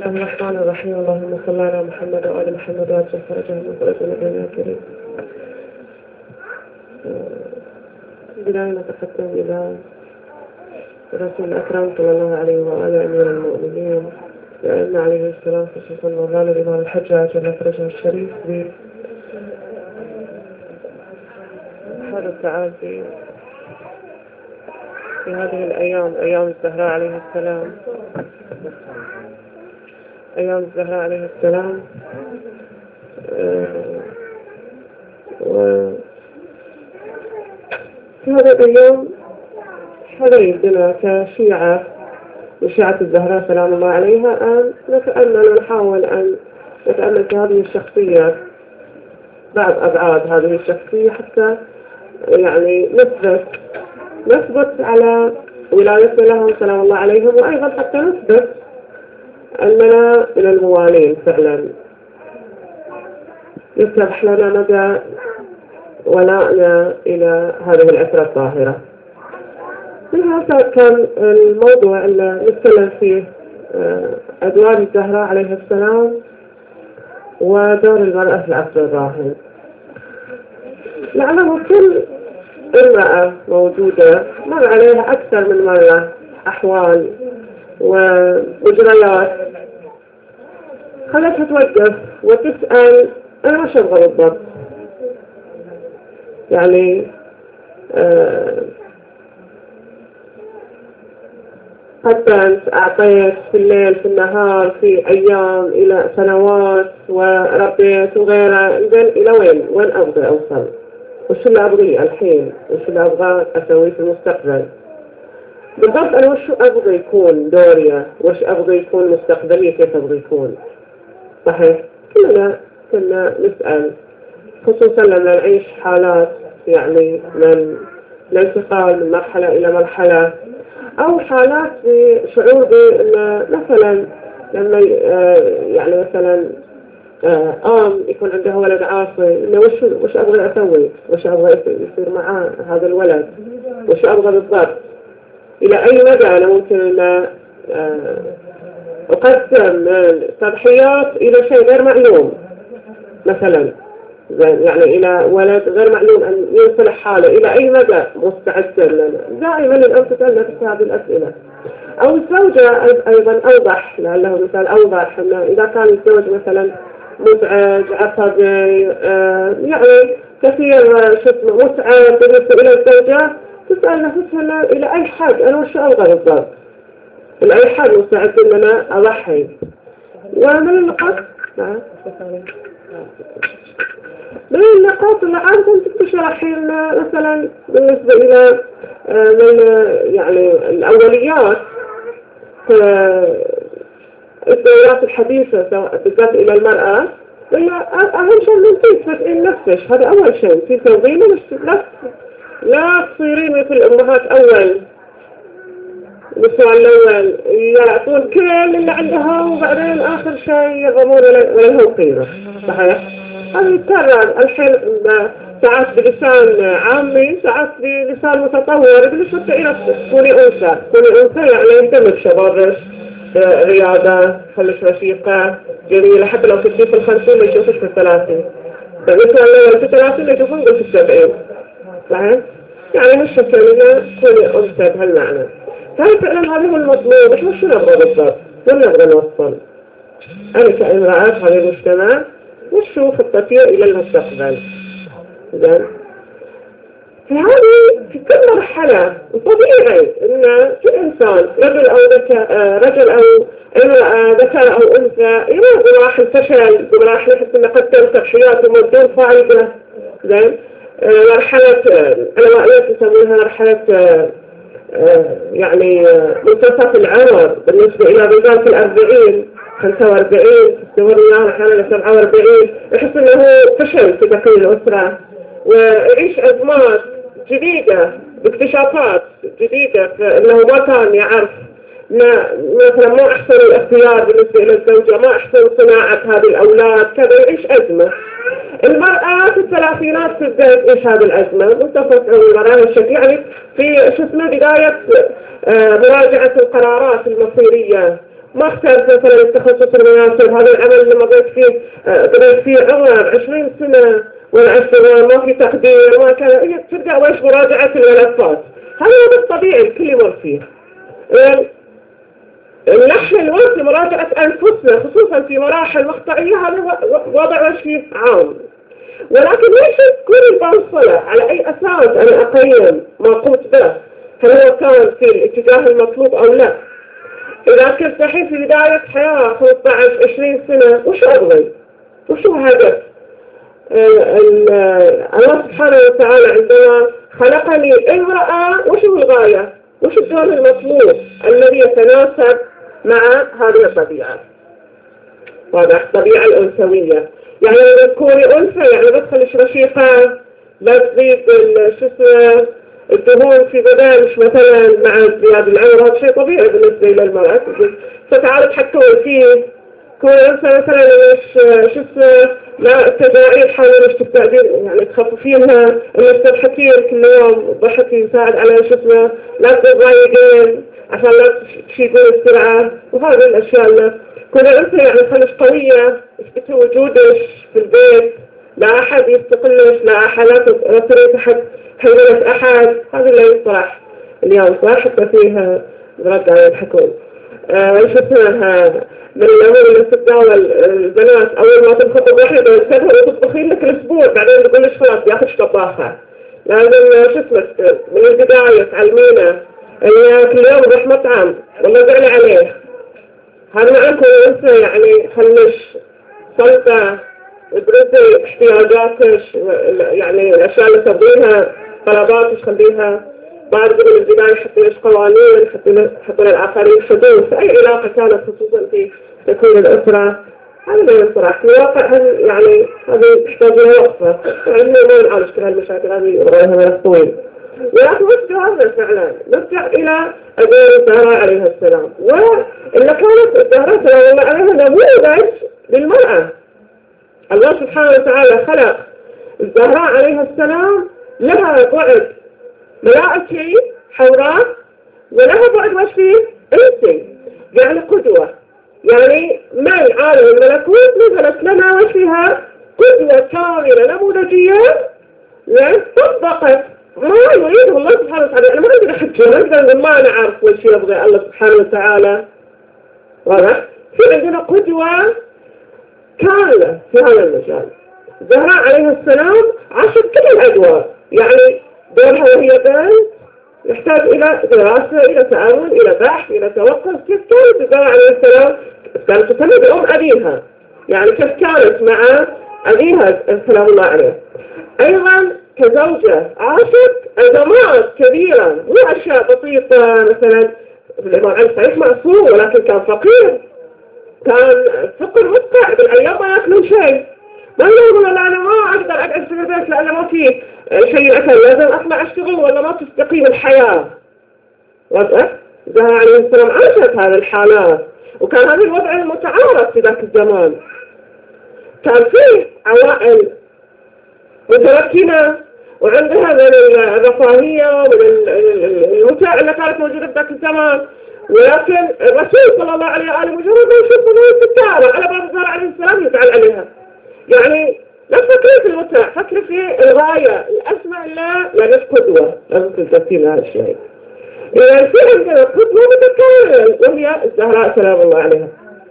الله الرحمن الرحيم. اللهم صل على محمد وآل محمد وعجل فرجهم من فرج نبينا الكريم. بداية نتقدم إلى الرسول الأكرم صلى الله عليه وآله أمير المؤمنين لأن عليه السلام خصوصا مولانا الإمام الحجاج على فرجه الشريف بهذا التعازي في هذه الأيام، أيام الزهراء عليه السلام، أيام الزهراء عليه السلام. وفي هذا الأيام هذا يبدنا كشيعة وشيعة الزهراء سلام الله عليها أن نتأمل ونحاول أن نتأمل في هذه الشخصية، بعض أبعاد هذه الشخصية حتى يعني نثبت على ولايتنا لهم سلام الله عليهم، وأيضا حتى نثبت أننا من الموالين فعلا، يتضح لنا مدى ولائنا إلى هذه الأسرة الطاهرة. هذا كان الموضوع اللي نتكلم فيه، أدوار الزهراء عليه السلام ودور المرأة في العصر الراهن. لعله كل امرأة موجودة مر عليها أكثر من مرة أحوال ومجريات خلتها توقف وتسأل أنا وش أبغى بالضبط؟ يعني حتى أنت أعطيت في الليل في النهار في أيام إلى سنوات وربيت وغيره، إلى وين أبغى أوصل؟ وش اللي أبغي الحين؟ وش اللي أبغى أسوي في المستقبل؟ بالضبط أنا وش أبغى يكون دوري؟ وش أبغى يكون مستقبلي؟ كيف أبغى يكون؟ صحيح كلنا نسأل، خصوصا لما نعيش حالات يعني من الانتقال من مرحلة إلى مرحلة، أو حالات بشعور بأن مثلا لما يعني مثلا يكون عنده ولد عاصي، إنه وش أبغى أسوي؟ وش أبغى يصير مع هذا الولد؟ وش أبغى بالضبط؟ إلى أي مدى أنا ممكن أن أقدم تضحيات إلى شيء غير معلوم، مثلا يعني إلى ولد غير معلوم أن يصلح حاله، إلى أي مدى مستعد لنا؟ دائما الأم تسألنا في هذه الأسئلة. أو الزوجة أيضا أوضح، لعله مثال أوضح، أنه إذا كان الزوج مثلا مزعج عصبي يعني كثير متعب بالنسبة إلى الزوجة، تسأل نفسها إلى أي حد أنا وش أبغى بالضبط؟ إلى أي حد مستعد أن أنا أضحي؟ ومن النقاط اللي عادة تشرحين مثلا بالنسبة إلى يعني الأوليات الدورات الحديثة سواء بالذات إلى المرأة، أهم شيء من تثبتين نفسك، هذا أول شيء. تسوين لا تصيرين مثل الأمهات أول بالسؤال الأول يعطون كل اللي عندها وبعدين آخر شيء يضمون ولا لهم قيمة. صحيح؟ هذا يتكرر الحين ساعات بلسان عامي، ساعات بلسان متطور، بالنسبة إلى كوني أنثى يعني يهتم بشبابك، رياضة، خليك رشيقة جميلة، حتى لو تجي في 50 ما يشوفش في 30، بالنسبة لو في 30 ما يشوفون في 70. صحيح؟ يعني مش كلمة كوني أنثى بهالمعنى. فعلا هذا هو المطلوب. إحنا شو نبغى بالضبط؟ شو نبغى نوصل؟ أنا كامرأة في هذا المجتمع وشو خطتي إلى المستقبل؟ إذن في كل مرحلة طبيعي إن في إنسان رجل أو امرأة ذكر أو أنثى يمر بمراحل فشل، بمراحل يحس إنه قد تنتهي حياته بدون فائدة. زين مرحلة العلماء يسمونها مرحلة يعني منتصف العمر بالنسبة إلى رجال في 40 45 تستمر أحيانا 47، يحس إنه فشل في تكوين الأسرة ويعيش أزمات جديدة باكتشافات جديدة، إنه ما كان يعرف مثلا ما أحسن الاختيار بالنسبة إلى الزوجة، ما أحسن صناعة هذه الأولاد، كذا يعيش أزمة. المرأة في الثلاثينات تبدأ تعيش هذه الأزمة، متفق المرأة الشكل يعني في بداية مراجعة القرارات المصيرية ما اخترت مثلا التخصص المناسب، هذا العمل اللي مضيت فيه قضيت فيه عمر 20 سنة ولا أشتغل ما في تقدير ما كان، تبدأ وش مراجعة الملفات. هذا هو الطبيعي الكل يمر فيه. نحن الوقت لمراجعة أنفسنا خصوصا في مراحل مقطعية، هذا وضع وش فيه عام. ولكن ليش تكون البوصلة على أي أساس أنا أقيم ما قمت به؟ هل هو كان في الاتجاه المطلوب أو لا؟ إذا كنت الحين في بداية حياة 15-20 سنة، وش أبغي؟ وشو هدف؟ الله سبحانه وتعالى عندما خلقني امرأة، وشو الغاية؟ وش الدور المطلوب الذي يتناسب مع هذه الطبيعة؟ واضح، الطبيعة الأنثوية. يعني لما تكوني أنثى يعني بدخلش رشيقة، لا تزيد شو اسمه الدهون في بدنك مثلا مع ازدياد العمر، هذا شيء طبيعي بالنسبة للمرأة. فتعالي تحكمي فيه. كون أنثى مثلا شو اسمه لا التجاعيد حاولي تستعدين يعني تخففينها، انك تضحكين كل يوم، الضحك يساعد على شو اسمه لا تضايقين عشان لا تشيدين السرعة، وهذه الأشياء اللي كون أنثى يعني خليش قوية، اثبتي وجودك في البيت، لا أحد يستقلش، لا أحد لا تريد تحت حيلة أحد. هذا اللي يصلح اليوم صح حتى فيها رجع يضحكون. شو اسمها من الأمور اللي تتداول البنات أول ما تنخطب واحدة تذهب وتطبخين لك الأسبوع، بعدين تقول لك خلاص ياخذش طباخة. لازم شو اسمه من البداية تعلمينه إن كل يوم روح مطعم ولا زعلي عليه. هذا معكم أنت يعني خلش سلطة ابرزي احتياجاتك، يعني الأشياء اللي تبغيها طلباتك خليها. بعد قبل البداية حطي قوانين، حطي للآخرين حدود في أي علاقة كانت خصوصا في تكوين الأسرة. هذا ما ينصرح في الواقع، يعني هذه تحتاج إلى وقفة، يعني ما نعالج كل هالمشاكل هذه يبغى لها وقت طويل. ولكن وش جوابنا فعلا؟ نرجع إلى أبي الزهراء عليها السلام، واللي كانت الزهراء سلام الله عليها نموذج للمرأة. الله سبحانه وتعالى خلق الزهراء عليها السلام لها بعد ملائكي حوراء ولها بعد وش فيه؟ انسي، يعني قدوة، يعني من عالم الملكوت نزلت لنا وش فيها؟ قدوة كاملة نموذجية طبقت ما يريده الله سبحانه وتعالى. يعني ما عندنا حجة، ما نقدر ما نعرف وش يبغى الله سبحانه وتعالى. واضح؟ في عندنا قدوة كاملة في هذا المجال. زهراء عليها السلام عاشت كل الأدوار، يعني دورها وهي بنت يحتاج إلى دراسة، إلى تأمل، إلى بحث، إلى توقف. كيف كانت زهراء عليها السلام؟ كانت تسمى بأم أبيها، يعني كيف كانت مع أبيها سلام الله عليه. أيضا كزوجة عاشت أزمات كبيرة، مو أشياء بسيطة. مثلا الإمام علي صحيح معصوم ولكن كان فقير، كان فقر مدقع، بالأيام ما يأكلون شيء، ما يقولون لا أنا ما أقدر أقعد في البيت لأن ما في شيء أكل، لازم أطلع أشتغل ولا ما تستقيم الحياة. وضعه زهراء عليه السلام عاشت هذه الحالات، وكان هذا الوضع المتعارف في ذاك الزمان. كان فيه عوائل متمكنة وعندها من الرفاهية ومن المتاع اللي كانت موجودة في ذاك الزمان، ولكن الرسول صلى الله عليه وآله مجرد ما يشوف قضية التعارة على باب زهراء عليه السلام يزعل عليها. يعني لا تفكري في المتاع، فكري في الغاية الأسمى لا قدوة، لازم تلتفتي لها الشيء. إذا في عندنا قدوة متكاملة وهي الزهراء سلام الله عليها.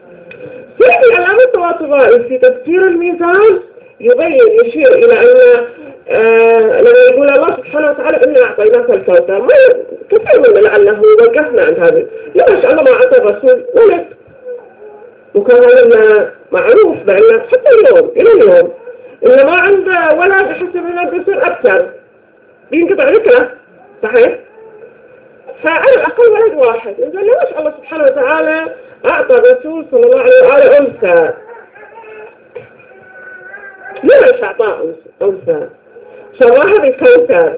في العلامة التواصلية في تفسير الميزان يبين يشير إلى أن لما يقول الله سبحانه وتعالى إنا أعطيناك الكوثر، ما كثير من لعله وقفنا عند هذا. ليش الله ما أعطى الرسول ولد؟ وكان هذا معروف بأن حتى اليوم إلى اليوم إن ما عنده ولد بحسب أنه بيصير أكثر بينقطع ذكره، صحيح؟ فعلى الأقل ولد واحد. إذا ليش الله سبحانه وتعالى أعطى الرسول صلى الله عليه وآله أنثى؟ ليش أعطاه أنثى؟ شرها بالكوثر.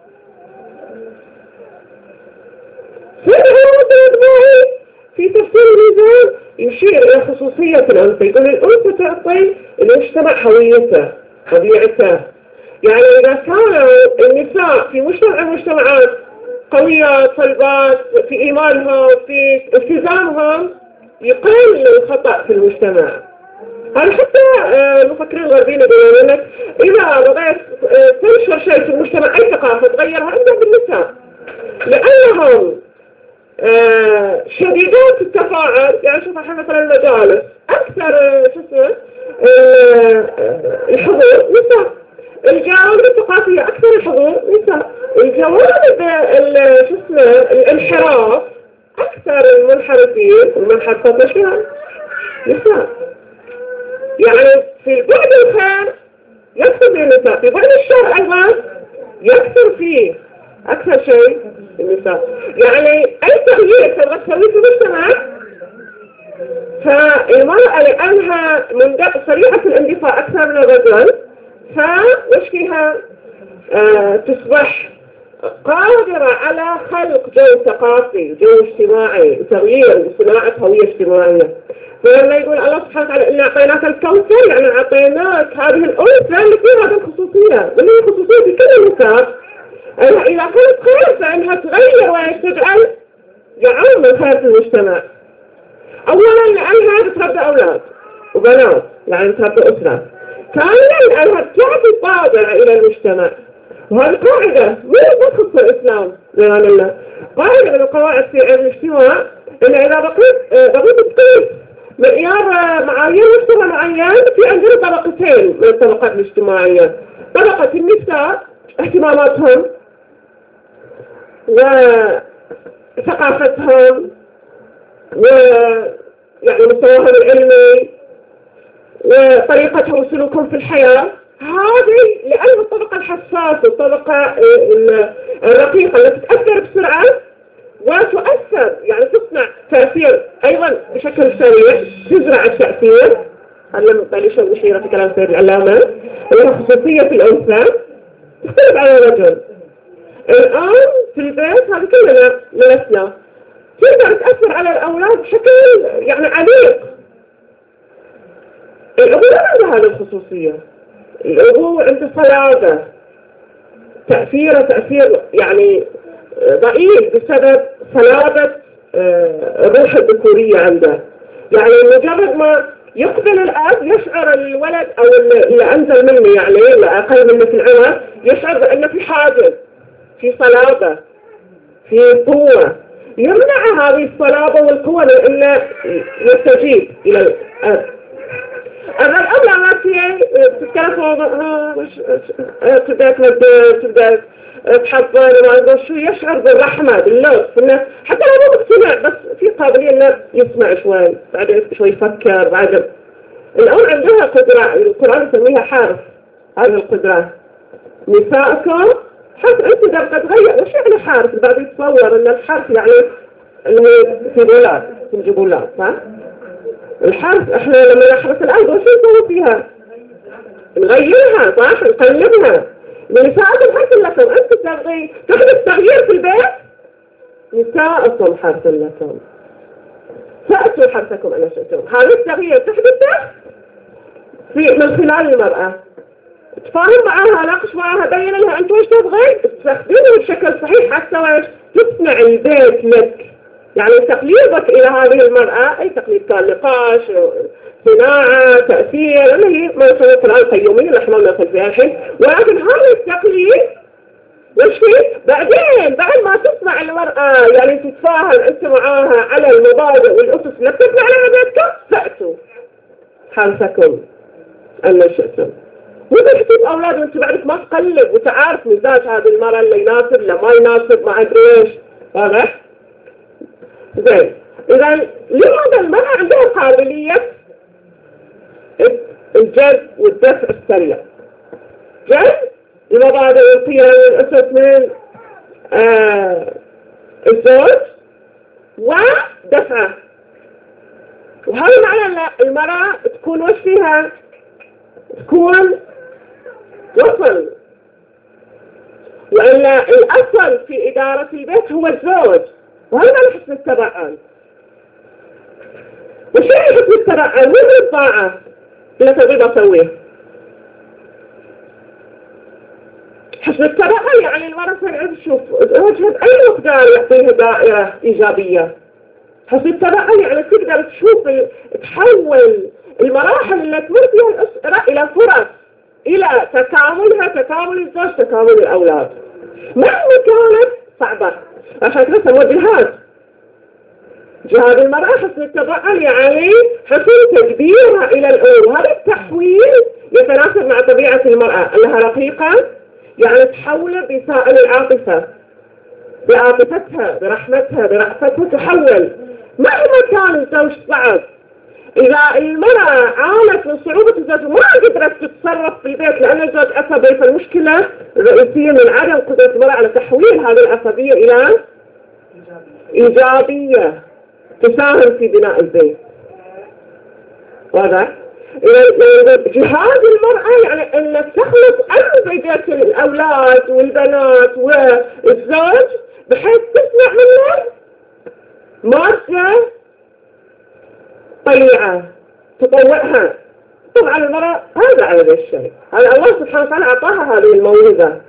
في تفسير الميزان يشير إلى خصوصية الأنثى، يقول الأنثى تعطي المجتمع هويته طبيعته. يعني إذا كانوا النساء في مجتمعات قوية صلبات في إيمانهم في التزامهم، يقل الخطأ في المجتمع. هذا حتى المفكرين الغربيين يقولون لك إذا بغيت تنشر شيء في المجتمع أي ثقافة تغيرها ابدأ بالنساء، لأنهم شديدات التفاعل. يعني شوف الحين مثلا المجالس أكثر شو اسمه الحضور نساء، الجوانب الثقافية أكثر الحضور نساء، الجوانب شو اسمه الانحراف أكثر المنحرفين والمنحرفات شنو؟ نساء. يعني في البعد الخير يكثر فيه النساء، في بعد الشر أيضا يكثر فيه أكثر شيء النساء. يعني أي تغيير تبغى تسويه في المجتمع، فالمرأة لأنها سريعة الاندفاع أكثر من الرجل، فوش فيها تصبح قادرة على خلق جو ثقافي، جو اجتماعي، وتغيير وصناعة هوية اجتماعية. فلما يقول الله سبحانه وتعالى إن أعطيناك الكوثر، يعني أعطيناك هذه الأنثى اللي فيها هذه الخصوصية، واللي هي خصوصية في كل النساء. إذا كانت خير فإنها تغير وتجعل يعم الخير في المجتمع. أولا لأنها بتربي أولاد وبنات، يعني تربي أسرة. ثانيا لأنها بتعطي طابع إلى المجتمع، وهذه قاعدة مو تخص الإسلام بيان الله، قاعدة من القواعد في علم الاجتماع، إن إذا بقيت تقيس معيار معايير مجتمع معين، في عندنا طبقتين من الطبقات الاجتماعية: طبقة النساء اهتماماتهم وثقافتهم ويعني مستواهم العلمي وطريقتهم وسلوكهم في الحياة. هذه لأن الطبقة الحساسة، الطبقة الرقيقة التي تأثر بسرعة وتؤثر، يعني تصنع تأثير أيضا بشكل سريع، تزرع التأثير. علم بليش المشيرة في كلام سيد العلامة لها خصوصية في الأنثى تختلف عن الرجل. الآن في البيت هذه كلنا لسنا تقدر تأثر على الأولاد بشكل يعني عميق. الأبو لا عنده هذه الخصوصية، الأبو عنده صلابة، تأثير يعني ضئيل بسبب صلابة الروح الذكورية عنده. يعني مجرد ما يقبل الأب يشعر الولد أو اللي أنزل منه، يعني اللي أقل منه في العمر، يشعر بأنه في حاجز، في صلابة، في قوة، يمنع هذه الصلابة والقوة لأنه يستجيب إلى الأب. الأب لما تتكلم تبدأ تمدد، تبدأ تحضر وما أدري شو، يشعر بالرحمة باللطف، إنه حتى لو مو مقتنع بس في قابلية إنه يسمع شوي، بعدين شوي يفكر. بعدين الأم عندها قدرة، القرآن يسميها حرف. هذه القدرة نساءكم حرف. أنت إذا بدك تغير وش يعني حرف؟ بعد يتصور إن الحرف يعني اللي في بولاد، تنجي بولاد، صح؟ الحرف احنا لما نحرف الأرض وش نسوي فيها؟ نغيرها، صح؟ نقلبها. نساءكم حرف لكم. أنت تبغي تحدث تغيير في البيت، نساءكم حرف لكم، فأتوا حرفكم أنا شئتم. هذا التغيير تحدثه من خلال المرأة. تفاهم معاها، ناقش معاها، بين لها أنت وش تبغي، تستخدمه بشكل صحيح حتى وش تصنع البيت لك. يعني تقليبك إلى هذه المرأة أي تقليب كان نقاش، صناعة، تأثير، اللي هي ما يسمى القرآن القيومية اللي احنا ندخل فيها الحين. ولكن هذا التقليد وش فيه؟ بعدين بعد ما تصنع المرأة يعني تتفاهم أنت معاها على المبادئ والأسس اللي بتبنى عليها بيتكم، فأتوا حرفكم أن شئتم. وتحسب أولاد وأنت بعدك ما تقلب وتعرف مزاج هذه المرأة اللي يناسب لا ما يناسب ما أدري إيش. واضح؟ زين. إذا لماذا المرأة عندها قابلية الجذب والدفع السريع؟ جذب المبادئ والقيم والأسس من الزوج ودفعه. وهذا معنى المرأة تكون وش فيها؟ تكون وصل. وإلا الأصل في إدارة البيت هو الزوج، وهذا معنى حسن التبعان. وش يعني حسن التبعان؟ مو الطاعة اللي تريد أسويه. حسن التبعان يعني المرأة تشوف زوجها بأي مقدار يعطيها دائرة إيجابية. حسب التبعية يعني تقدر تشوف تحول المراحل اللي تمر فيها الأسرة إلى فرص، إلى تكاملها، تكامل الزوج، تكامل الأولاد، مهما كانت صعبة. عشان كده سموه جهاد المرأة حسن التبعية يعني حسن تدبيرها إلى الأم. هذا التحويل يتناسب مع طبيعة المرأة أنها رقيقة، يعني تحول بسائل العاطفة، بعاطفتها، برحمتها، برأفتها تحول مهما كان الزوج صعب. إذا المرأة عانت من صعوبة الزوج ما قدرت تتصرف في البيت لأن الزوج عصبي، فالمشكلة الرئيسية من عدم قدرة المرأة على تحويل هذه العصبية إلى إيجابية تساهم في بناء البيت. واضح؟ جهاد المرأة يعني أن تخلص أنظمة الأولاد والبنات والزوج بحيث تصنع منه مادة طليعة تطوعها. طبعا المرأة هذا على ذا الشيء، هذا الله سبحانه وتعالى أعطاها هذه الموهبة،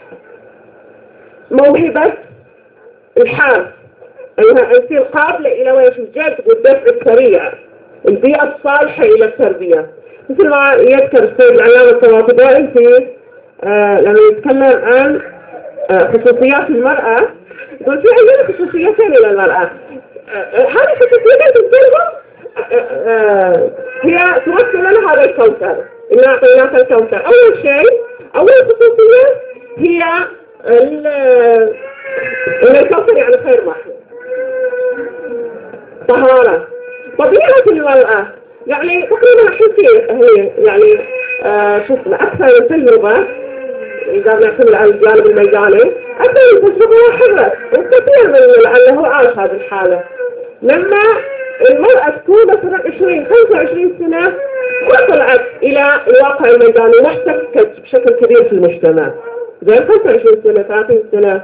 موهبة الحاف، أنها تصير قابلة إلى ويش الجد والدفع السريع، البيئة الصالحة إلى التربية. مثل ما يذكر السيد العلامة الطباطبائي في لما يتكلم عن خصوصيات المرأة، يقول في عندنا خصوصيتين إلى المرأة. هذه الخصوصيتين تذكرهم هي تمثل لنا هذا الكوثر، إن أعطيناك الكوثر. أول شيء، أول خصوصية هي إن الكوثر يعني خير محمود، طهارة. طبيعة المرأة يعني تقريبا هي يعني شفنا أكثر من تجربة إذا نعتمد على الجانب الميداني، أكثر من تجربة حرة، وكثير من لأنه عاش هذه الحالة. لما المرأة تكون مثلا 20-25 سنة وصلت إلى الواقع الميداني واحتكت بشكل كبير في المجتمع، زي 25 سنة 30 سنة،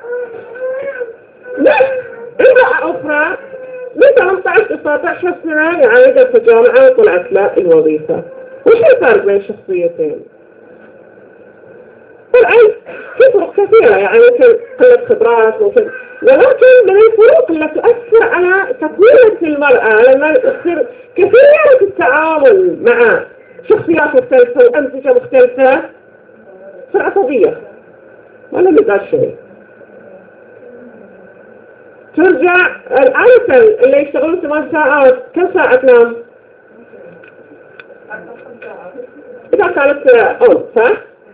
امرأة أخرى من 18-19 سنة يعني في الجامعة طلعت لها الوظيفة. وش الفرق بين الشخصيتين؟ طبعا في فرق كثيرة، يعني ممكن قلة خبرات، ممكن، ولكن من الفروق اللي تؤثر على تكوين المرأة لما تصير كثيرة التعامل مع شخصيات مختلفة وأمزجة مختلفة، تصير عصبية ولا مزاج شيء. ترجع عادة اللي يشتغلون 8 ساعات كم ساعة تنام؟ إذا كانت صح؟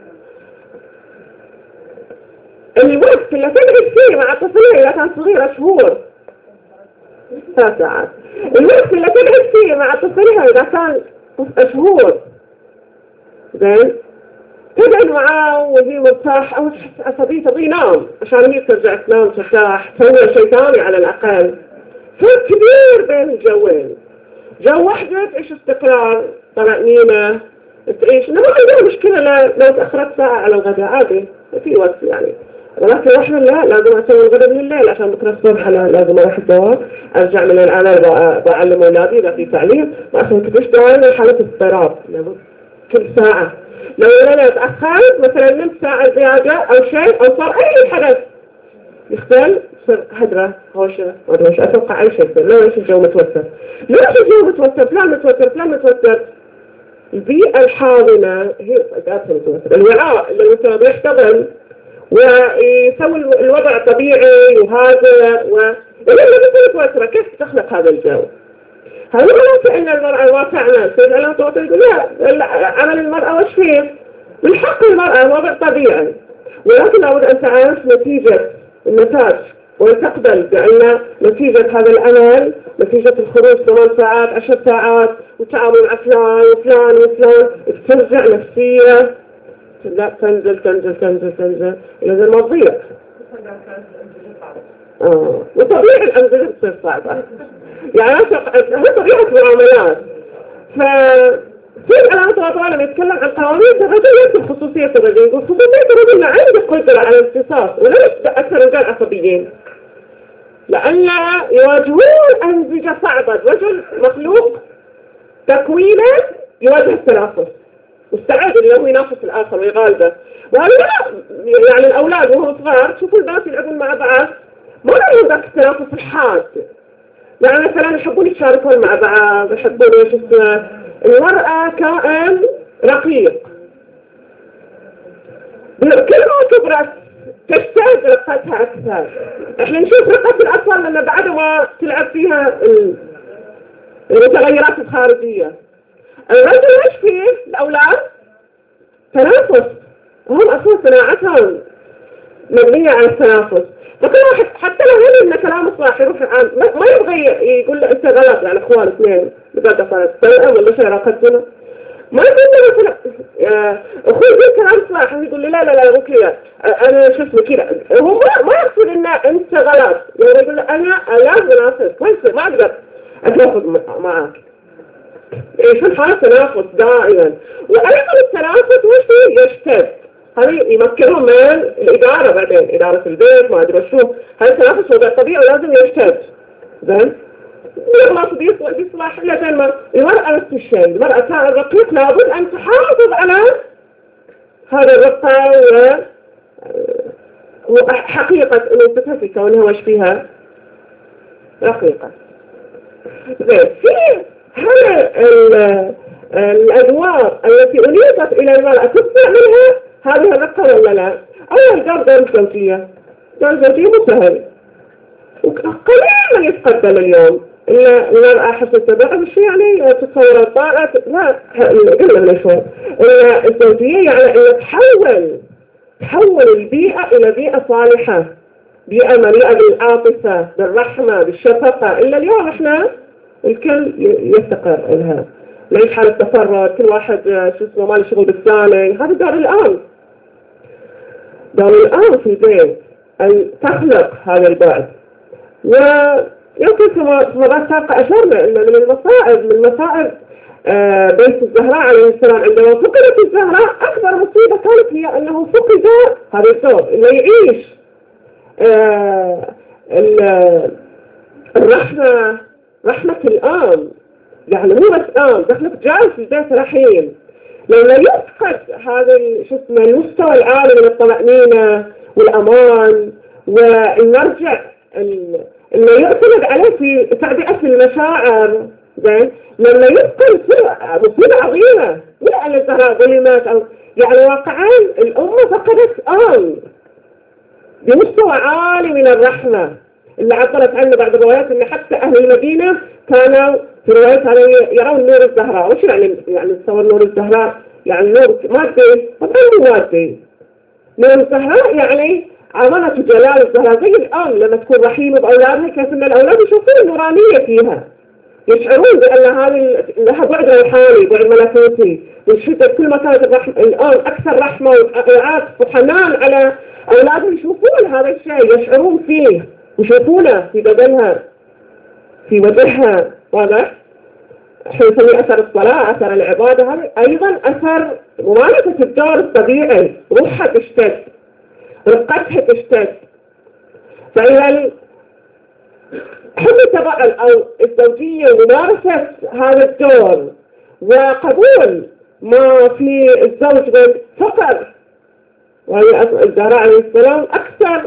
الوقت اللي تقعد فيه مع طفلها إذا كان صغيرة شهور 3 ساعات. الوقت اللي تقعد فيه مع طفلها إذا كان شهور، زين، تقعد معاه وهي مرتاح أو تحس عصبية تبغي ينام عشان هي ترجع تنام ترتاح، تسوي شيء ثاني على الأقل. فرق كبير بين الجوين. جو واحدة تعيش استقرار، طمأنينة، تعيش إنه ما عندها مشكلة لو تأخرت ساعة على الغداء عادي، في وقت يعني. ولكن واحنا لا، لازم أسوي الغداء من الليل عشان بكرة الصبح لازم أروح الدوام، أرجع من الآن بعلم أولادي إذا في تعليم، وعشان كنتش دائما حالة اضطراب كل ساعة. لو أنا تأخرت مثلا نمت ساعة زيادة أو شيء أو صار أي حدث يختل، يصير هدرة هوشة وش أتوقع أي شيء يصير. ليش الجو متوتر؟ ليش الجو متوتر؟ فلان متوتر، فلان متوتر. البيئة الحاضنة هي أساسها متوتر. الوعاء اللي مثلا بيشتغل ويسوي الوضع طبيعي وهادئ ولما متوترة كيف تخلق هذا الجو؟ هل معناته أن المرأة ما تعمل؟ سيد على طوطي يقول لا، عمل المرأة وش فيه؟ من حق المرأة وضع طبيعي، ولكن لابد أن تعرف نتيجة النتاج وتقبل بأن نتيجة هذا العمل، نتيجة الخروج 8 ساعات 10 ساعات والتعامل مع فلان وفلان وفلان، ترجع نفسية لا تنزل تنزل تنزل تنزل إلى ذا ما تضيع. وطبيعي الأنزل تصير صعبة، يعني هي طبيعة المعاملات. في العلامة الطباطبائية لما يتكلم عن قوانين الرجل يكتب خصوصية الرجل، يقول خصوصية الرجل ما عنده قدرة على الامتصاص وليس أكثر الرجال عصبيين، لأن يواجهون أنزجة صعبة. الرجل مخلوق تكوينه يواجه التنافس، مستعد انه ينافس الآخر ويغالبه. وهذا يعني الأولاد وهم صغار تشوفوا البنات يلعبون مع بعض ما لهم ذاك التنافس الحاد، يعني مثلا يحبون يتشاركون مع بعض، يحبون ايش اسمه، المرأة كائن رقيق، كل ما كبرت تشتد رقتها أكثر. احنا نشوف رقة الأطفال لأن بعد ما تلعب فيها المتغيرات الخارجية. الرجل ايش فيه الأولاد؟ تنافس، هم أصلا صناعتهم مبنية على التنافس. فكل واحد حتى لو هل إن كلامه صح يروح عن ما يبغى يقول له أنت غلط، يعني أخوان اثنين بقى صارت سيئة ولا شيء علاقتنا، ما يقول له مثلا أخوي يقول كلام صح ويقول لي لا لا لا مو كذا، أنا شو اسمه كذا. هو ما يقصد إن أنت غلط، يعني يقول له أنا لازم أنافس، ما أقدر أتنافس معك. في الحالة تنافس دائما، وأيضا التنافس وش يشتد، هذه يمكنهم من الإدارة بعدين، إدارة البيت ما أدري شو، هذا التنافس وضع طبيعي ولازم يشتد. زين؟ يغلط بيصلح إلا زين ما المرأة نفس الشيء، المرأة كان الرقيق لابد أن تحافظ على هذا الرقة وحقيقة أنه في كونها وش فيها رقيقة. زين، في هل الأدوار التي أليقت إلى المرأة تطلع منها هذه الرقة ولا لا؟ أول دور الزوجية، دور الزوجية مو سهل وقليلا يتقدم اليوم. المرأة حسب التبعة مش يعني تصور الطاقة، لا قلنا من شوي. الزوجية يعني أن تحول البيئة إلى بيئة صالحة، بيئة مليئة بالعاطفة بالرحمة بالشفقة. إلا اليوم إحنا الكل يفتقر لها، ليش حالة تفرد، كل واحد شو اسمه مالي شغل بالثاني. هذا دور الآن، دور الآن في البيت أن تخلق هذا البعد. ويمكن في مرات سابقة أشرنا أن من المصائب بنت الزهراء عليه السلام عندما فقدت الزهراء أكبر مصيبة كانت هي أنه فقد هذا الزوج اللي يعيش الرحمة، رحمة الآن، يعني مو بس آن دخلت جالس في البيت رحيم. لما يفقد هذا شو اسمه المستوى العالي من الطمأنينة والأمان والمرجع اللي يعتمد عليه في تعبئة المشاعر، زين، لما يفقد مصيبة عظيمة، ولا أن الزهراء ظلمت أو يعني واقعا الأمة فقدت آن بمستوى عالي من الرحمة اللي عبرت عنه بعض الروايات ان حتى اهل المدينة كانوا في روايات يرون نور الزهراء. وش يعني تصور نور الزهراء؟ يعني نور مادي، طبعا مو مادي. نور الزهراء يعني عظمة جلال الزهراء، زي الآن لما تكون رحيمة بأولادها كيف ان الأولاد يشوفون النورانية فيها، يشعرون بأن هذه لها بعد روحاني بعد ملكوتي، والشدة كل ما كانت الآن أكثر رحمة وعاطفة وحنان على أولادهم، يشوفون هذا الشيء يشعرون فيه ويشوفونه في بدنها في وجهها. واضح؟ احنا نسميه أثر الصلاة، أثر العبادة، هذا أيضا أثر ممارسة الدور الطبيعي، روحها تشتد، رقتها تشتد. فإذا حب التبع أو الزوجية وممارسة هذا الدور وقبول ما في الزوج من فقر، وهي الزهراء عليه السلام أكثر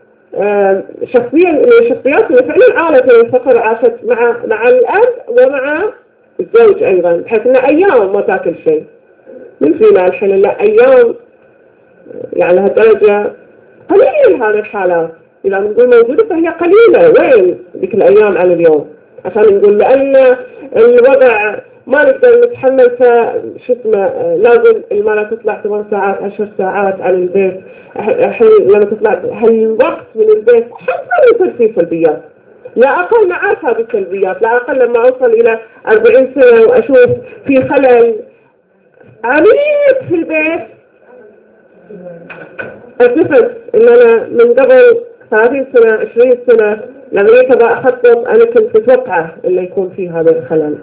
شخصية من الشخصيات اللي فعلا عانت من الفقر، عاشت مع الأب ومع الزوج أيضا، بحيث إن أيام ما تاكل شيء من فينا الحين، لا أيام يعني لهالدرجة قليل هذه الحالات. إذا نقول موجودة فهي قليلة، وين ذيك الأيام على اليوم؟ عشان نقول لأن الوضع ما نقدر نتحمل، شو اسمه لازم المرأة تطلع 8 ساعات 10 ساعات على البيت. الحين لما تطلع هالوقت من البيت حتى يصير فيه سلبيات، لا أقل معاك هذه السلبيات، لا أقل لما أوصل إلى 40 سنة وأشوف في خلل عميق في البيت. أتفق إن أنا من قبل 30 سنة 20 سنة لما جيت أبغى أخطط أنا كنت متوقعة إنه يكون في هذا الخلل،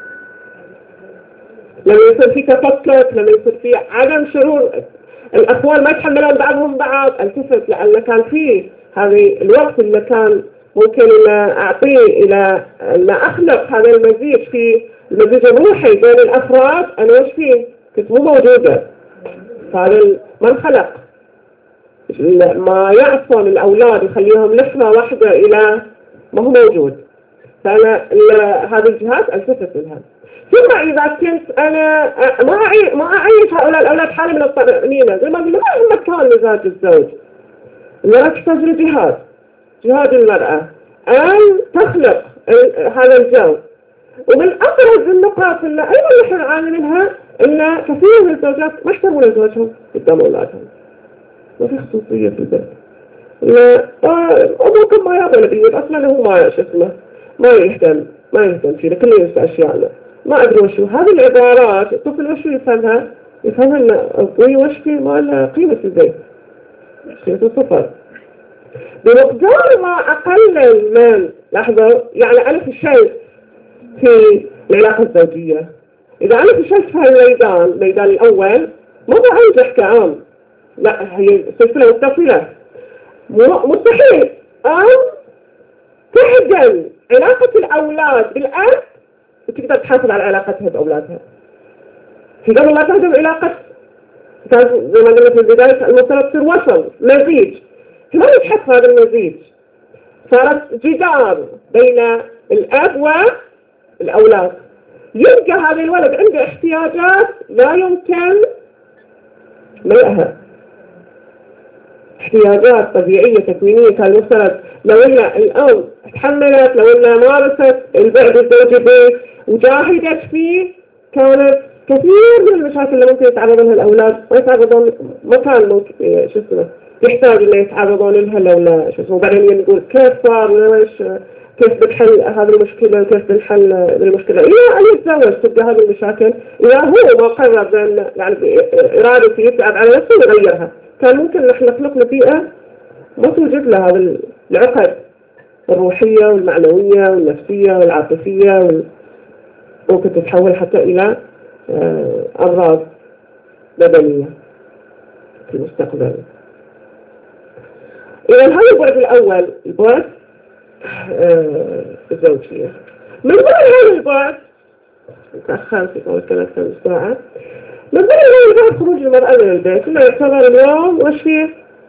لما يصير في تفكك، لما يصير في عدم شعور، الأخوان ما يتحملون بعضهم بعض. التفت لأن كان فيه هذه الوقت اللي كان ممكن أن أعطيه إلى أن أخلق هذا المزيج، في المزيج الروحي بين الأفراد. أنا وش فيه كنت مو موجودة، هذا ما انخلق، ما يعصن الأولاد يخليهم لحمة واحدة إلى ما هو موجود. فأنا هذه الجهات التفت لها. ثم إذا كنت أنا ما أعيش هؤلاء الأولاد حالة من الطمأنينة، زي ما قلنا ما هم كان مزاج الزوج. المرأة تحتاج لجهاد، جهاد المرأة أن تخلق هذا الجو. ومن أبرز النقاط اللي أيضا نحن نعاني منها إن كثير من الزوجات ما يحترمون زوجهم قدام أولادهم، ما في خصوصية في البيت. أبوكم ما يبغى البيت أصلا، هو ما شو اسمه ما يهتم فينا، كله ينسى أشياءنا، ما أدري وشو هذه العبارات. الطفل وشو يفهمها إن أبوي وشكي ما له قيمة في البيت، شيء صفر. بمقدار ما أقلل من لحظة يعني ألف الشيء في العلاقة الزوجية، إذا أنا فشلت في الميدان الأول ما بأنجح كعام، لا هي سلسلة متصلة، مستحيل أن تهدم علاقة الأولاد بالأب وتقدر تحافظ على علاقتها بأولادها. في قبل لا تهدم علاقة، زي ما قلنا في البداية المفترض تصير وصل مزيج، ما يتحط هذا المزيج، صارت جدار بين الأب والأولاد. يبقى هذا الولد عنده احتياجات لا يمكن ملئها، احتياجات طبيعية تكوينية كان المفترض لو ان الأم تحملت، لو ان مارست البعد الزوجي به وجاهدت فيه، كانت كثير من المشاكل اللي ممكن يتعرض لها الأولاد ما يتعرضون، ما كان ممكن شو اسمه يحتاج إنه يتعرضون لها لولا شو اسمه. وبعدين نقول كيف صار ليش، كيف بنحل هذه المشكلة وكيف بنحل المشكلة إلى أن يتزوج. تبقى هذه المشاكل إذا هو ما قرر بأن يعني بإرادته يتعب على نفسه ويغيرها، كان ممكن نحن نخلق بيئة ما توجد لها هذه العقد الروحية والمعنوية والنفسية والعاطفية، ممكن تتحول حتى إلى أمراض بدنية في المستقبل. إذا هذا البعد الأول، البعد الزوجية. من ضمن هذا البعد تأخرت في قول كلام كم ساعة، من ضمن هذا البعد خروج المرأة من البيت، إنه يعتبر اليوم وش فيه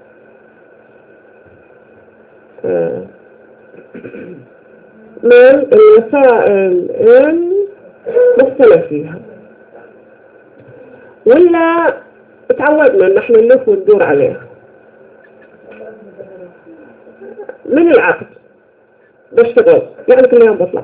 من المسائل المختلف فيها، ولا تعودنا ان احنا نلف وندور عليه. من العقد بشتغل يعني كل يوم بطلع،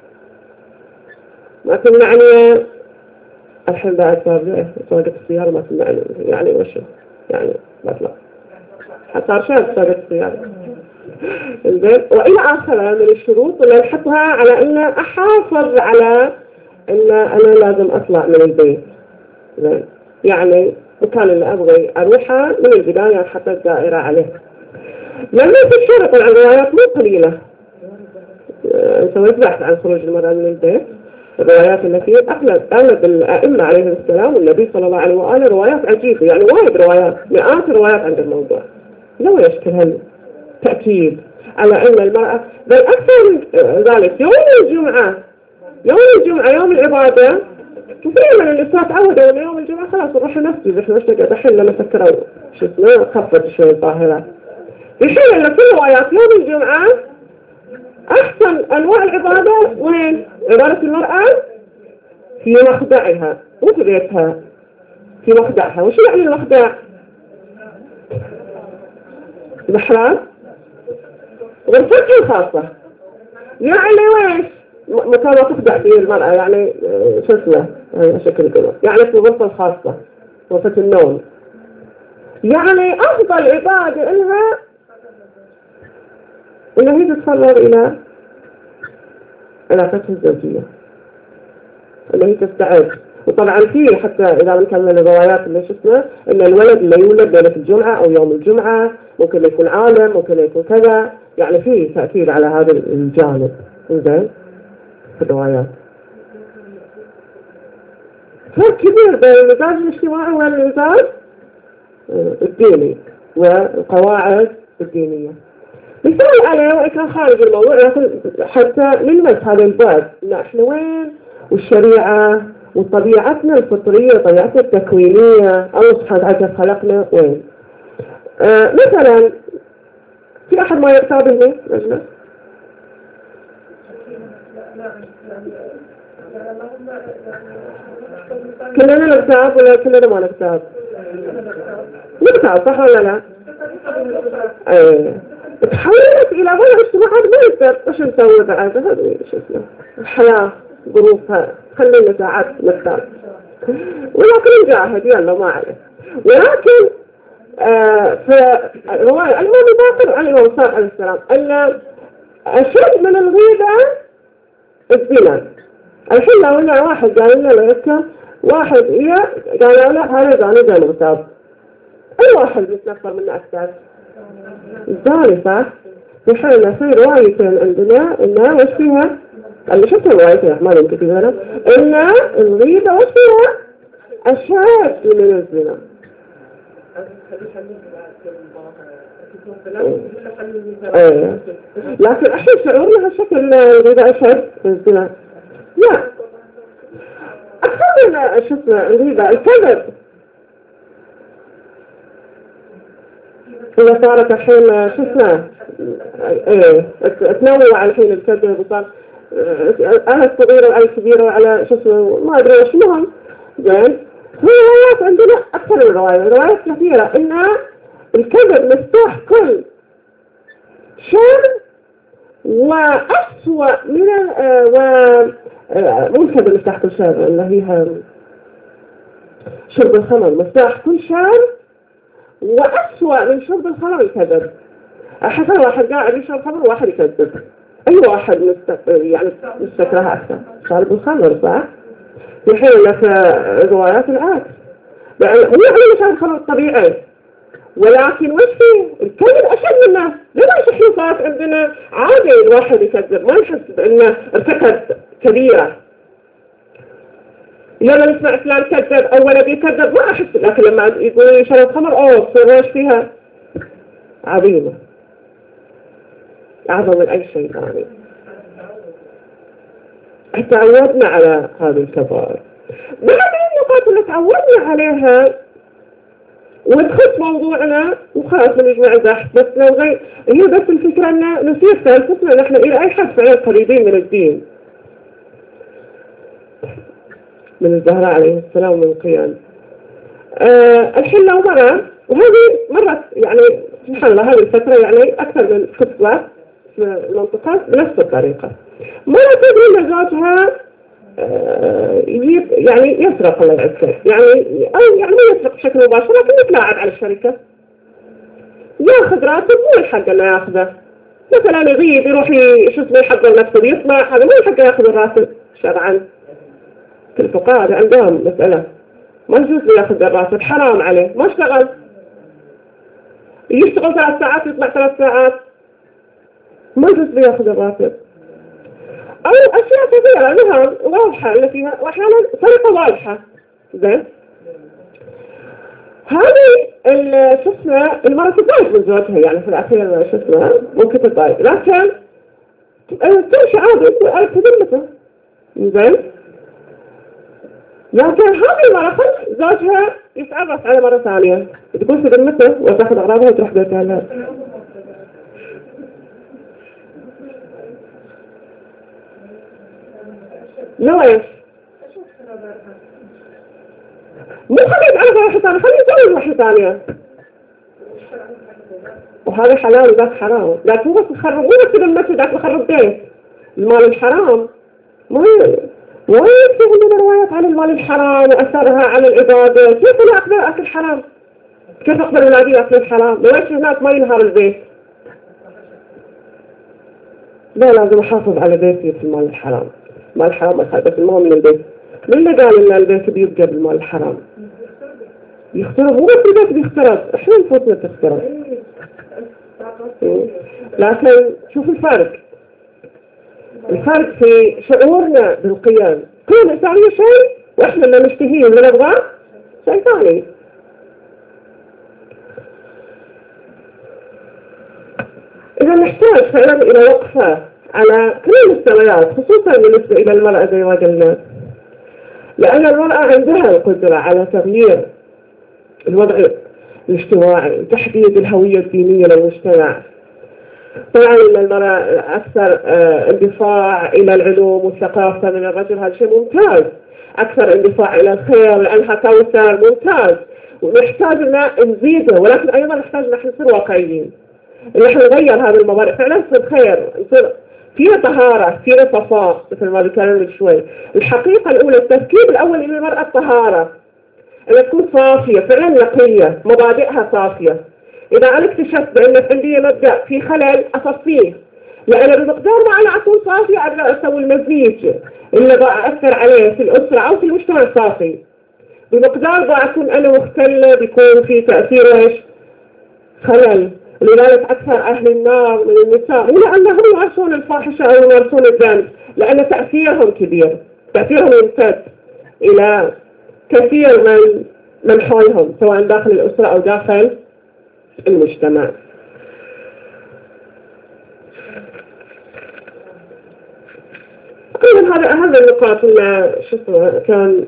ما تمنعني الحين بعد سواقة السيارة، ما تمنعني يعني وش يعني بطلع صار شاب سواقة السيارة. وإلى آخره من الشروط اللي نحطها على أن أحافظ على أن أنا لازم أطلع من البيت. يعني مكان اللي أبغي أروحها من البداية أحط الدائرة عليه. لما في الشرط الروايات مو قليلة، سويت بحث عن خروج المرأة من البيت، الروايات التي أغلب الأئمة عليهم السلام والنبي صلى الله عليه وآله روايات عجيبة، يعني وايد روايات، مئات الروايات عند الموضوع. لو يشكل تأكيد على أن المرأة، بل أكثر من ذلك يوم الجمعة يوم العبادة، كثير من النساء تعودوا أن يوم الجمعة خلاص نروح نفسي، إحنا دحين لما فكروا شو اسمه خفت شوي الظاهرة. في حين أن كل روايات يوم الجمعة أحسن أنواع العبادة وين؟ عبادة المرأة في مخدعها، مو في بيتها، في مخدعها. وش يعني المخدع؟ محراب غرفتها الخاصة، يعني ويش مكان ما تخدع فيه المرأة، يعني شو اسمه شكل كذا، يعني في الغرفة الخاصة، غرفة النوم. يعني أفضل عبادة إلها إن هي تتفرغ إلى علاقتها الزوجية، إن هي تستعد. وطبعا فيه حتى إذا بنكمل الروايات اللي شفنا إن الولد اللي يولد ليلة الجمعة أو يوم الجمعة ممكن يكون عالم، ممكن يكون كذا، يعني فيه تأكيد على هذا الجانب. إنزين في الروايات فرق كبير بين المزاج الاجتماعي والمزاج الديني والقواعد الدينية. مثال عليه وإن كان خارج الموضوع، لكن حتى نلمس هذا البعد إن إحنا وين، والشريعة وطبيعتنا الفطرية، طبيعتنا التكوينية، الله سبحانه وتعالى خلقنا وين. مثلا في أحد ما يرتابه مجلس كلنا نغتاب ولا كلنا ما نغتاب؟ نغتاب صح ولا لا؟ ايه تحولت الى وضع اجتماعات ما يقدر وش نسوي بعد هذا شو اسمه الحياة ظروفها خلينا ساعات نغتاب ولكن نجاهد يلا ما عليه. ولكن فرواية الإمام باقر عن الإمام صالح عليه السلام أن أشد من الغيبة الزنا. الحين لو إن واحد قال لنا لك واحد قال لا هذا زاني مغتاب، أي واحد يتنفر منه أكثر الزاني صح؟ في حين في روايتين عندنا إنها وش فيها؟ اللي شفت روايتين ما يمكن كذا إن الغيبة وش فيها؟ أشد من الزنا. لكن احنا شعورنا هالشكل الغذاء أشد من الزنا لا أكثر من شفنا الغذاء الكذب. إذا صارت الحين شفنا تنوع الحين الكذب وصار أنا الصغيرة وعلى الكبيرة وعلى شفنا ما أدري وش مهم زين. روايات عندنا أكثر من روايات كثيرة إن الكذب مفتاح كل شر وأسوأ من مو الكذب مفتاح كل شر اللي هي شرب الخمر مفتاح كل شر وأسوأ من شرب الخمر الكذب. حتى واحد قاعد يشرب خمر وواحد يكذب أي واحد يعني مستكره أكثر شارب الخمر صح؟ في حين لك روايات العكس يعني هو على مشان الخمر الطبيعي ولكن وش فيه الكذب أشد منه. لما احنا صارت عندنا عادي الواحد يكذب ما نحس بأنه ارتكب كبيرة. لما نسمع فلان كذب أو ولد يكذب ما أحس، لكن لما يقول شرب خمر تصير وش فيها عظيمة أعظم من أي شيء ثاني. تعودنا على هذه الكبائر. بعد النقاط اللي تعودنا عليها وتخص موضوعنا وخلاص بنجمع البحث بس لو هي بس الفكرة أن نصير فلسفنا نحن إلى أي حد فعلا قريبين من الدين من الزهراء عليه السلام ومن القيام. الحين لو وهذه مرت يعني سبحان الله هذه الفترة يعني أكثر من خطوة في المنطقة بنفس الطريقة. مرة تدري أن زوجها يعني يسرق الله يعزك يعني أو يعني ما يسرق بشكل مباشر لكن يتلاعب على الشركة ياخذ راتب مو الحق انه ياخذه مثلا يغيب يروح شو اسمه يحضر نفسه يطلع هذا مو الحق ياخذ الراتب شرعا. كل الفقهاء عندهم مسألة ما يجوز له ياخذ الراتب حرام عليه ما اشتغل يشتغل 3 ساعات يطلع 3 ساعات ما يجوز له ياخذ الراتب. أو أشياء كثيرة لها واضحة اللي فيها وأحيانا طريقة واضحة زين. هذه شو اسمه المرأة تتضايق من زوجها يعني في الأخير شو اسمه ممكن تتضايق لكن تمشي عادي في ذمته زين. لكن هذه المرأة زوجها يتعرف على مرة ثانية تكون في ذمته وتاخذ أغراضها وتروح بيتها لها. لا ايش مو خليه يتعرف على واحدة ثانية خليه يتزوج واحدة ثانية وهذا حلال وذاك حرام. لكن هو تخرب مو بس بالمسجد ذاك تخرب بيت المال الحرام ما يكفي عندنا روايات عن المال الحرام وأثرها على العبادة. كيف أنا أقدر أكل حرام؟ كيف أقدر أولادي أكل الحرام؟ ليش هناك ما ينهار البيت؟ لا لازم أحافظ على بيتي في المال الحرام. مال الحرام بس المهم من البيت. من اللي قال إن البيت بيبقى بالمال الحرام؟ يخترب مو بس البيت بيخترب إحنا نفوتنا تخترب. لكن شوف الفرق في شعورنا بالقيام. كل إنسان شيء وإحنا اللي نشتهيه اللي نبغاه شيء ثاني. إذا نحتاج فعلا إلى وقفة على كل المستويات خصوصا بالنسبة إلى المرأة زي ما قلنا لأن المرأة عندها القدرة على تغيير الوضع الاجتماعي وتحديد الهوية الدينية للمجتمع طبعا إن المرأة أكثر اندفاع إلى العلوم والثقافة من الرجل، هذا شيء ممتاز. أكثر اندفاع إلى الخير لأنها كوثر، ممتاز، ونحتاج أن نزيده، ولكن أيضا نحتاج أن نصير واقعيين، أن احنا نغير هذه المبادئ، فعلا نصير خير، نصير فيها طهارة، فيها صفاء، مثل ما ذكرنا من شوي. الحقيقة الأولى، التركيب الأول للمرأة الطهارة، أن تكون صافية، فعلا نقية، مبادئها صافية. إذا أنا اكتشفت بأن عندي مبدأ في خلل أصفيه، لأن بمقدار ما أنا أكون صافية أقدر أسوي المزيج اللي أثر عليه في الأسرة أو في المجتمع صافي. بمقدار ما أكون أنا مختلة بيكون في تأثير إيش؟ خلل. لذلك أكثر أهل النار من النساء مو لأنهم يمارسون الفاحشة أو يمارسون الذنب، لأن تأثيرهم كبير، تأثيرهم يمتد إلى كثير من حولهم، سواء داخل الأسرة أو داخل المجتمع. أيضا هذا النقاط اللي كان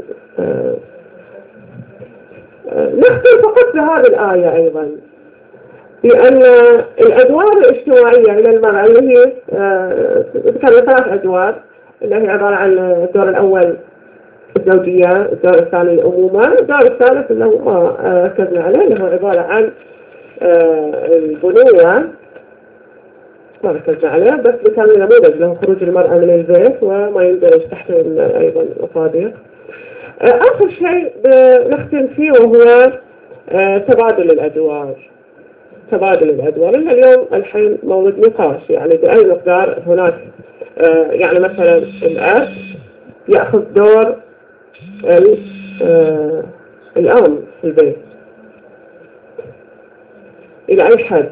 نختم فقط بهذه الآية أيضا، لأن الأدوار الاجتماعية للمرأة اللي هي ذكرنا 3 أدوار، اللي هي عبارة عن الدور الأول الزوجية، الدور الثاني الأمومة، الدور الثالث اللي هو ما ركزنا عليه اللي هو عبارة عن البنوة، ما ركزنا عليه، بس ذكرنا نموذج له خروج المرأة من البيت وما يندرج تحت أيضا المصادق. آخر شيء بنختم فيه وهو تبادل الأدوار. تبادل الأدوار إن اليوم الحين موجود نقاش، يعني بأي مقدار هناك يعني مثلا الأب يأخذ دور الأم في البيت إلى أي حد.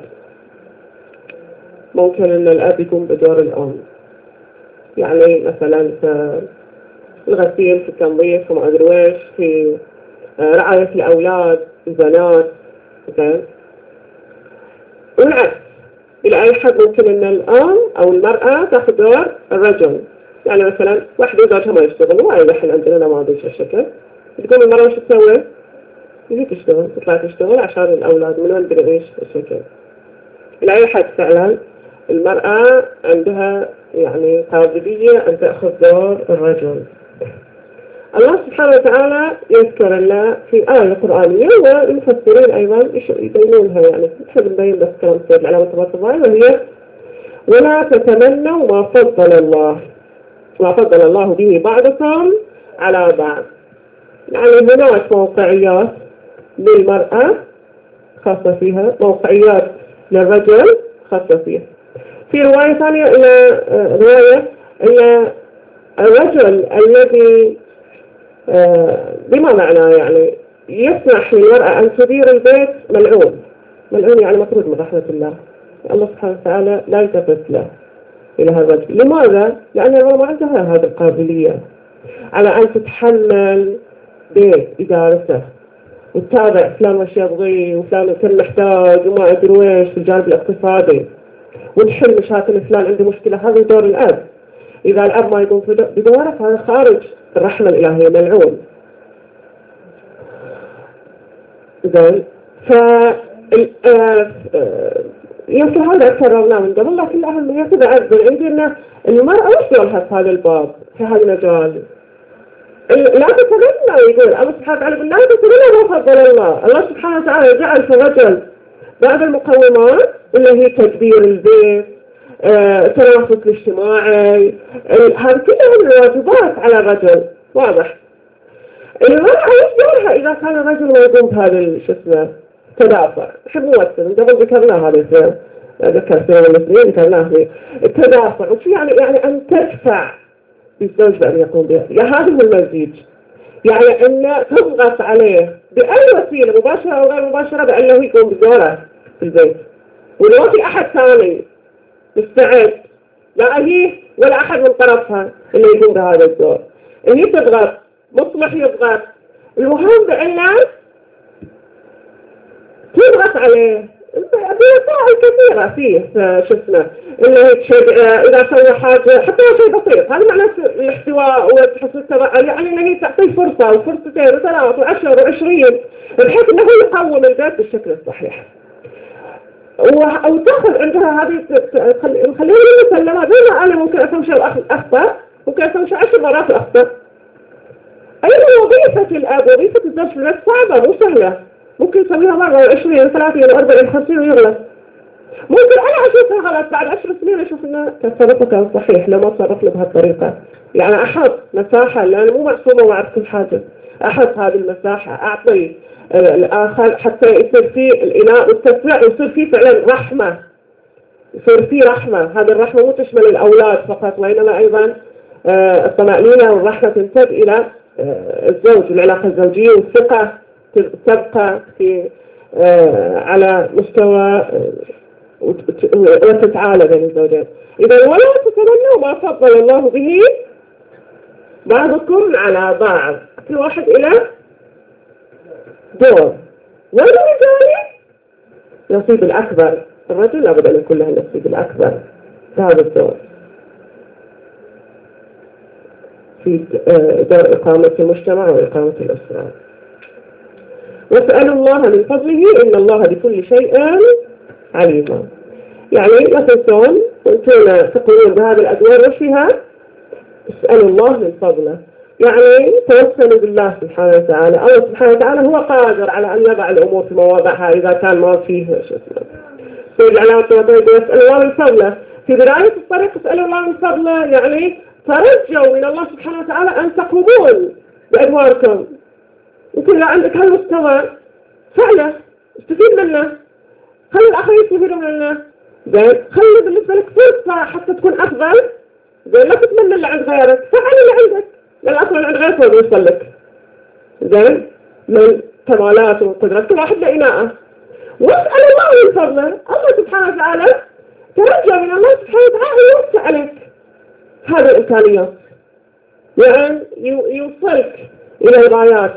ممكن أن الأب يقوم بدور الأم، يعني مثلا في الغسيل، في التنظيف، في معدل ويش، في رعاية الأولاد، البنات، زين. والعكس، إلى أي حد ممكن أن الأم أو المرأة تأخذ دور الرجل. يعني مثلا واحدة زوجها ما يشتغل، وهاي الحين عندنا نماذج هالشكل، تقول المرأة وش تسوي؟ تجي تشتغل، تطلع تشتغل عشان الأولاد، من وين تدري إيش الشكل. إلى أي حد فعلا المرأة عندها يعني قابلية أن تأخذ دور الرجل. الله سبحانه وتعالى يذكر لنا في آية قرآنية، والمفسرين أيضا يبينونها، يعني نحب نبين بس كلام سيد علامة الرفضاء، وهي ولا تتمنوا ما فضل الله به بعضكم على بعض. يعني هناك موقعيات للمرأة خاصة فيها، موقعيات للرجل خاصة فيها. في رواية ثانية رواية إلى الرجل الذي بما معنى يعني يسمح للمرأة أن تدير البيت ملعون يعني مطرود من رحمة الله. الله سبحانه وتعالى لا يلتفت له إلى هذا الرجل. لماذا؟ لأن المرأة ما عندها هذه القابلية على أن تتحمل بيت إدارته وتتابع فلان وش يبغي وفلان كم محتاج وما أدري ويش في الجانب الاقتصادي، ونحل مشاكل فلان عنده مشكلة. هذا دور الأب. إذا الأب ما يقوم بدوره فهذا خارج الرحمة الإلهية، ملعون. زين. يمكن هذا كررناه من قبل، لكن الأهمية كذا أعذر عندي أن المرأة وش دورها في هذا الباب، في هذا المجال. لا تتمنى، يقول الله سبحانه وتعالى لا تتمنى ما فضل الله. الله سبحانه وتعالى جعل في الرجل بعض المقومات اللي هي تدبير البيت، التنافس الاجتماعي، هذه كلها من الواجبات على الرجل. واضح. المرأة ايش دورها إذا كان الرجل ما يقوم بهذا شو اسمه تدافع؟ نحب نوصل من قبل ذكرناه هذا، ذكرت يوم الاثنين ذكرناه في التدافع. وش يعني أن تدفع الزوج بأن يقوم بها، هذا هو المزيج. يعني أن تضغط عليه بأي وسيلة مباشرة أو غير مباشرة بأنه يقوم بدوره في البيت، ولو في أحد ثاني مستعد، لا هي ولا أحد من طرفها اللي يقوم بهذا الدور. اللي تضغط مصلح يضغط، المهم بأنه تضغط عليه بوسائل كثيرة فيه. شو اسمه اللي إذا سوى حاجة حتى لو شيء بسيط، هذا معناه الاحتواء والتحسس، يعني إنه هي تعطيه فرصة وفرصتين وثلاث و10 و20 بحيث إنه يقوم البيت بالشكل الصحيح. وتاخذ عندها هذه نخليها مسلمة زي ما أنا ممكن أسوي شيء أخطأ، ممكن أسوي شيء 10 مرات أخطأ. أيضا وظيفة الأب وظيفة الزوج في البيت صعبة مو سهلة، ممكن يسويها مرة 20 30 40 50 ويغلط. ممكن أنا أشوفها غلط بعد 10 سنين أشوف إنه تصرفه كان صحيح لما تصرف له بهالطريقة. يعني أحط مساحة لأن مو معصومة وأعرف كل حاجة، أحط هذه المساحة، أعطي الآخر حتى يصير فيه الإناء والتسويع ويصير فيه فعلا رحمة، يصير فيه رحمة. هذه الرحمة مو تشمل الأولاد فقط وإنما أيضا الطمأنينة والرحمة تمتد إلى الزوج، العلاقة الزوجية والثقة تبقى في على مستوى وتتعالى بين الزوجين. إذا ولا تتمنوا ما فضل الله به بعضكم على بعض، كل واحد إلى دور، والرجال نصيب الأكبر. الرجل لابد أن يكون له النصيب الأكبر في هذا الدور، في دور إقامة المجتمع وإقامة الأسرة. واسألوا الله من فضله إن الله بكل شيء عليم. يعني لا تنسون وانتم تقومون بهذه الأدوار وفيها اسألوا الله من فضله، يعني توسلوا بالله سبحانه وتعالى. الله سبحانه وتعالى هو قادر على أن يضع الأمور في مواضعها إذا كان ما فيه شو اسمه سيد علامة واسأل الله من فضله. في بداية الطريق اسألوا الله من فضله، يعني ترجوا من الله سبحانه وتعالى أن تقومون بأدواركم. يمكن لو عندك هالمستوى فعلا استفيد منه، خلي الآخرين يستفيدوا منه، زين خلي بالنسبة لك فرصة حتى تكون أفضل، زين لا تتمنى اللي عند غيرك، فعل اللي عندك لأن أصلا اللي عند غيرك ما بيوصل لك، زين من كمالات وقدرات كل واحد له إناءه. واسأل الله من فضله، الله سبحانه وتعالى ترجى من الله سبحانه وتعالى يوسع عليك هذه الإمكانيات، يعني يوصلك إلى الغايات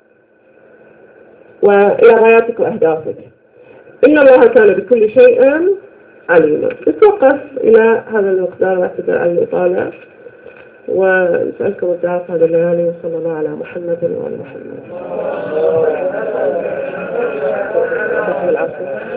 وإلى غاياتك وأهدافك. إن الله كان بكل شيء عليما. نتوقف إلى هذا المقدار واعتذر عن الإطالة، ونسألكم الدعاء في هذه الليالي، وصلى الله على محمد وعلى محمد.